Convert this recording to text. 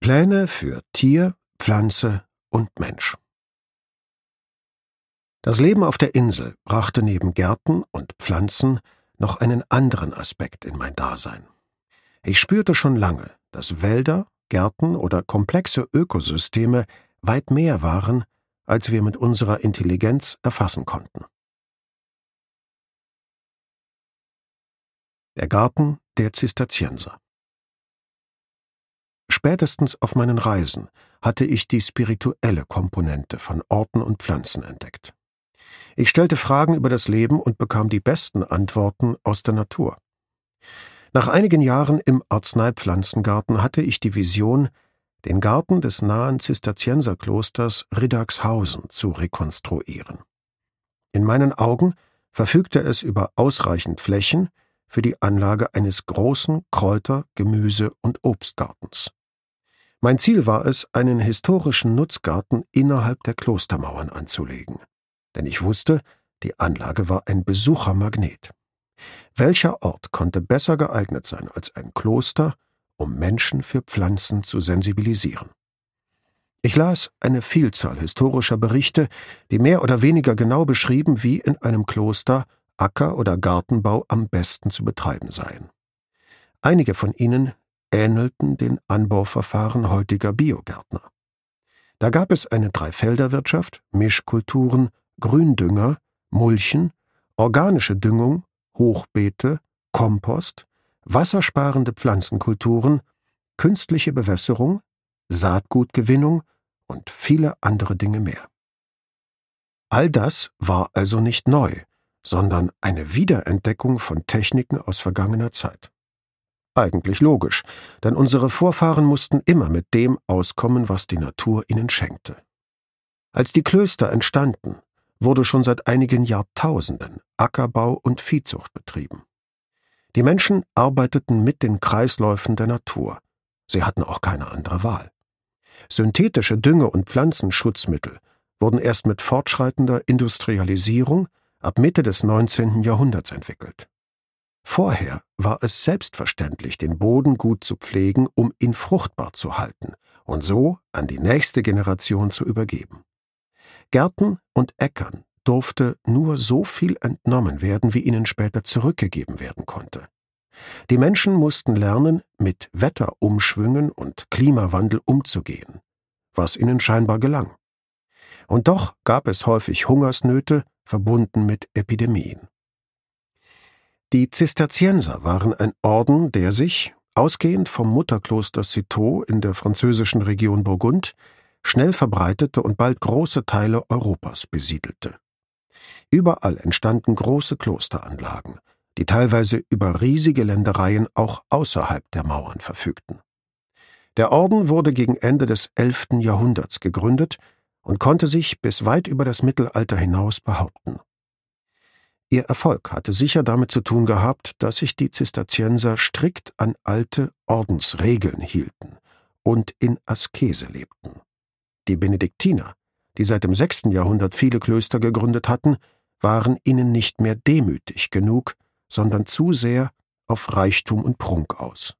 Pläne für Tier, Pflanze und Mensch. Das Leben auf der Insel brachte neben Gärten und Pflanzen noch einen anderen Aspekt in mein Dasein. Ich spürte schon lange, dass Wälder, Gärten oder komplexe Ökosysteme weit mehr waren, als wir mit unserer Intelligenz erfassen konnten. Der Garten der Zisterzienser. Spätestens auf meinen Reisen hatte ich die spirituelle Komponente von Orten und Pflanzen entdeckt. Ich stellte Fragen über das Leben und bekam die besten Antworten aus der Natur. Nach einigen Jahren im Arzneipflanzengarten hatte ich die Vision, den Garten des nahen Zisterzienserklosters Riddagshausen zu rekonstruieren. In meinen Augen verfügte es über ausreichend Flächen für die Anlage eines großen Kräuter-, Gemüse- und Obstgartens. Mein Ziel war es, einen historischen Nutzgarten innerhalb der Klostermauern anzulegen. Denn ich wusste, die Anlage war ein Besuchermagnet. Welcher Ort konnte besser geeignet sein als ein Kloster, um Menschen für Pflanzen zu sensibilisieren? Ich las eine Vielzahl historischer Berichte, die mehr oder weniger genau beschrieben, wie in einem Kloster Acker- oder Gartenbau am besten zu betreiben seien. Einige von ihnen ähnelten den Anbauverfahren heutiger Biogärtner. Da gab es eine Dreifelderwirtschaft, Mischkulturen, Gründünger, Mulchen, organische Düngung, Hochbeete, Kompost, wassersparende Pflanzenkulturen, künstliche Bewässerung, Saatgutgewinnung und viele andere Dinge mehr. All das war also nicht neu, sondern eine Wiederentdeckung von Techniken aus vergangener Zeit. Eigentlich logisch, denn unsere Vorfahren mussten immer mit dem auskommen, was die Natur ihnen schenkte. Als die Klöster entstanden, wurde schon seit einigen Jahrtausenden Ackerbau und Viehzucht betrieben. Die Menschen arbeiteten mit den Kreisläufen der Natur. Sie hatten auch keine andere Wahl. Synthetische Dünge- und Pflanzenschutzmittel wurden erst mit fortschreitender Industrialisierung ab Mitte des 19. Jahrhunderts entwickelt. Vorher war es selbstverständlich, den Boden gut zu pflegen, um ihn fruchtbar zu halten und so an die nächste Generation zu übergeben. Gärten und Äckern durfte nur so viel entnommen werden, wie ihnen später zurückgegeben werden konnte. Die Menschen mussten lernen, mit Wetterumschwüngen und Klimawandel umzugehen, was ihnen scheinbar gelang. Und doch gab es häufig Hungersnöte, verbunden mit Epidemien. Die Zisterzienser waren ein Orden, der sich, ausgehend vom Mutterkloster Citeaux in der französischen Region Burgund, schnell verbreitete und bald große Teile Europas besiedelte. Überall entstanden große Klosteranlagen, die teilweise über riesige Ländereien auch außerhalb der Mauern verfügten. Der Orden wurde gegen Ende des 11. Jahrhunderts gegründet und konnte sich bis weit über das Mittelalter hinaus behaupten. Ihr Erfolg hatte sicher damit zu tun gehabt, dass sich die Zisterzienser strikt an alte Ordensregeln hielten und in Askese lebten. Die Benediktiner, die seit dem 6. Jahrhundert viele Klöster gegründet hatten, waren ihnen nicht mehr demütig genug, sondern zu sehr auf Reichtum und Prunk aus.